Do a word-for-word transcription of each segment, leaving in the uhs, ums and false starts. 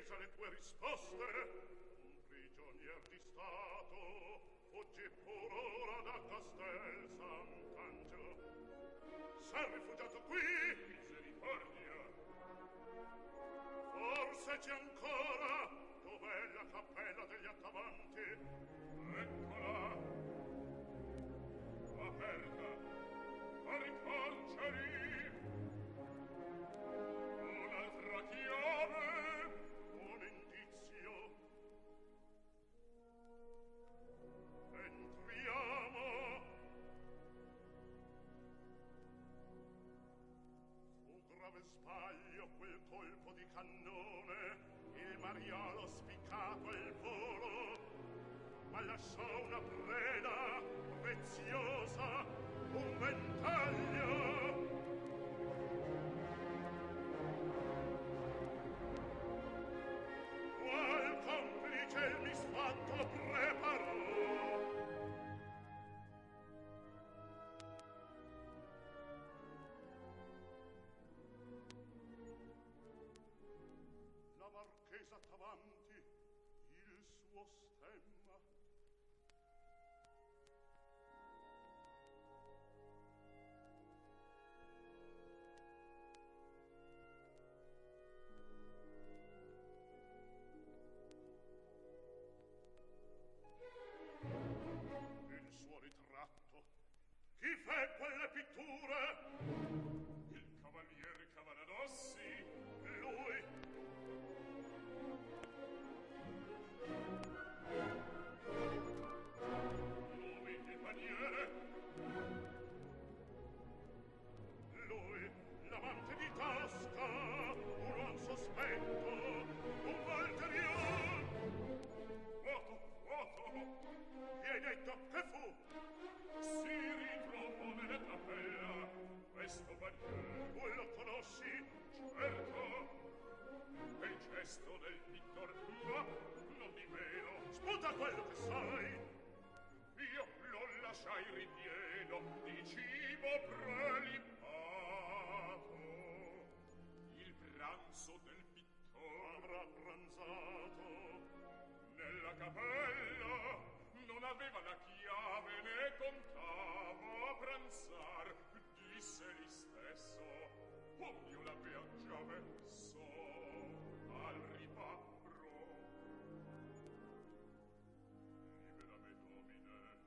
attesa le tue risposte. Un prigionier di stato fuggi pur ora da Castel Sant'Angelo. S'è rifugiato qui. Misericordia. Forse c'è ancora. Dov'è la cappella degli attavanti? Eccola. Aperta. A ricarceri. Un'altra chiave. Un indizio. Entriamo. Fu grave sbaglio quel colpo di cannone. Il mariolo spiccato al volo, ma lasciò una preda preziosa, un ventaglio. Qual complice il misfatto preparò. La marchesa davanti, il suo stemma. Il suo ritratto. Chi fe quelle pitture? Il cavaliere Cavaradossi. Lui. Lui, il paniere. Lui, l'amante di tasca, un uomo sospetto, un valterion. Vuoto, vuoto. Gli hai detto che fu? Si ritrovò nella cappella questo paniere. Tu lo conosci? Certo. E il gesto del pittor, ma non di vero. Sputa quello che sai. Io lo lasciai ripieno di cibo prelibato. Il pranzo del pittore avrà pranzato. Nella cappella non aveva la chiave né contava a pranzar. Disse egli stesso: oh, io l'avea già messo al riparo. Libera me, Domine.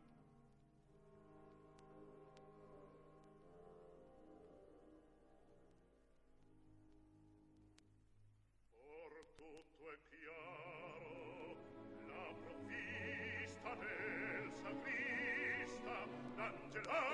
Or tutto è chiaro, la provvista del sacrista, l'angela